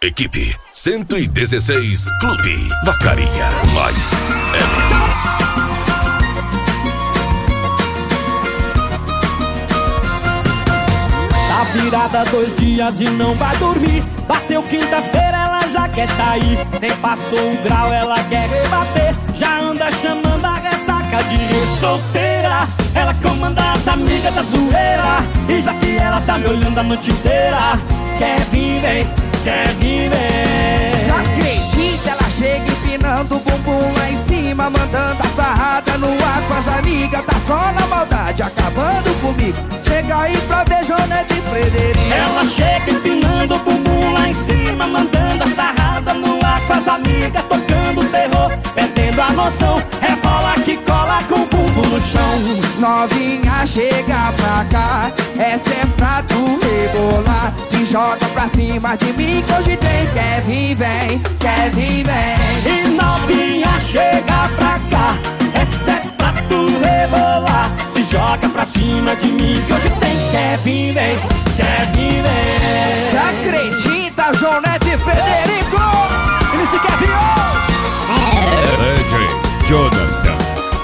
Equipe 116 Clube Vacaria mais MMs. Tá virada 2 dias e não vai dormir. Bateu quinta-feira, ela já quer sair. Nem passou o grau, ela quer rebater. Já anda chamando a ressaca de solteira. Ela comanda as amigas da zoeira. E já que ela tá me olhando a noite inteira, quer vir, vem, quer vir, vem. Você acredita? Ela chega empinando o bumbum lá em cima, mandando a sarrada no ar com as amigas. Tá só na maldade, acabando comigo. Chega aí pra ver Jonete e Frederico. Ela chega empinando o bumbum lá em cima, mandando a sarrada no ar com as amigas, tocando terror, perdendo a noção. Rebola que cola com o bumbum no chão. Novinha, chega pra cá, essa é pra tu rebolar. Se joga pra cima de mim que hoje tem. Quer vir, vem, quer vir, vem. E novinha, chega pra cá, essa é pra tu rebolar. Se joga pra cima de mim que hoje tem. Quer vir, vem, quer vir, vem. Você acredita, Jonete e Frederico? Ele se quer vir, DJ Jonathan.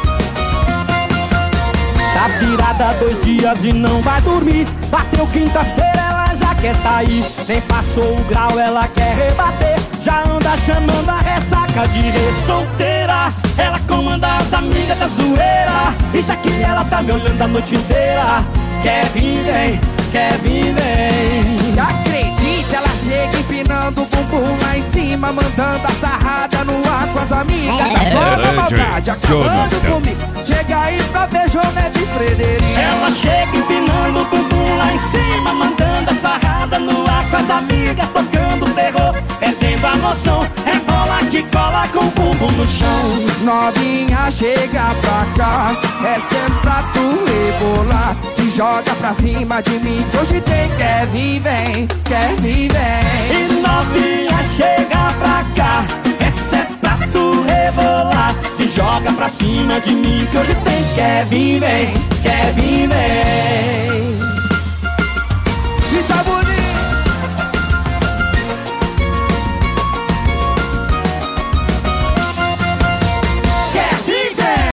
Tá virada 2 dias e não vai dormir. Bateu quinta-feira, ela já quer sair. Nem passou o grau, ela quer rebater. Já anda chamando a ressaca de solteira. Ela comanda as amigas da zoeira. E já que ela tá me olhando a noite inteira, quer vir, vem, quer vir, vem. Se acredita? Ela chega empinando o bumbum lá em cima, mandando a sarrada no ar com as amigas. Tá só na maldade, acabando comigo. Chega aí pra ver Jonete e Frederico. Ela chega empinando o bumbum lá em cima, mandando a sarrada no ar com as amigas, tocando terror, perdendo a noção. Rebola que cola com o bumbum no chão. Novinha, chega pra cá, essa é pra tu rebolar. Se joga pra cima de mim que hoje tem. Quer vir, vem, quer vir, vem. E novinha, chega pra cá, essa é pra tu rebolar. Se joga pra cima de mim que hoje tem. Quer vir, vem, quer vir, vem.